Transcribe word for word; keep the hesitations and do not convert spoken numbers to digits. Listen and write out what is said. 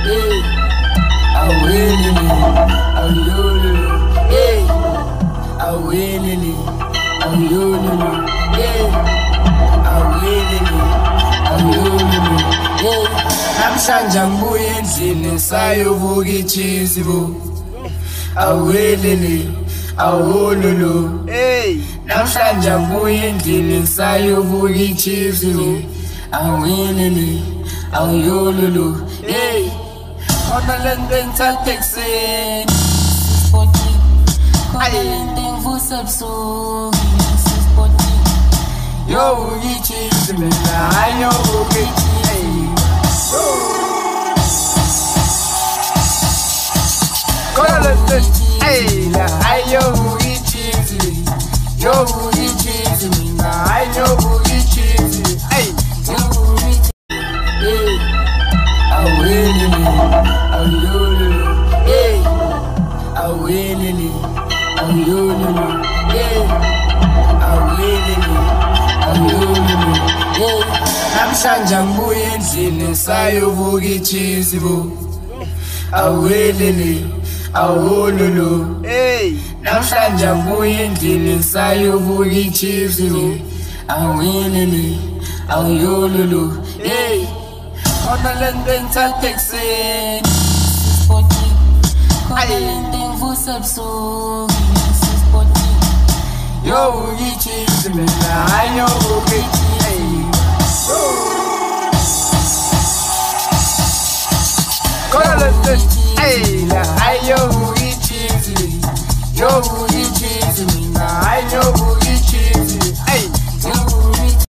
hey, awelele, awololo, hey, awelele, awololo, hey, awelele, awololo, hey. Namhlanje ngibuye endlini sayovuka icheese bo, awelele, awololo, hey. Namhlanje ngibuye endlini sayovuka icheese bo, awelele, awololo, hey. Ona lendeng taxi, spotty. Ona lendeng vusabso, spotty. Yo, ichi, me na yo, ichi. Ona lendeng, hey, na yo, ichi. Yo, ichi, me na yo, ichi. Hey, yo, ichi. Hey, awelele, awololo, hey, awelele, awololo, hey, awelele, awololo, hey. Namhlanje ngibuye endlini sayovuka icheese bo, awelele, awololo, hey. Namhlanje ngibuye endlini sayovuka icheese bo, awelele, awololo, hey. Ona lendeng taxi, spotty. Ona lendeng vusabso, spotty. Yo, ichi, me na yo, ichi. Ona lendeng, hey, na yo, ichi. Yo.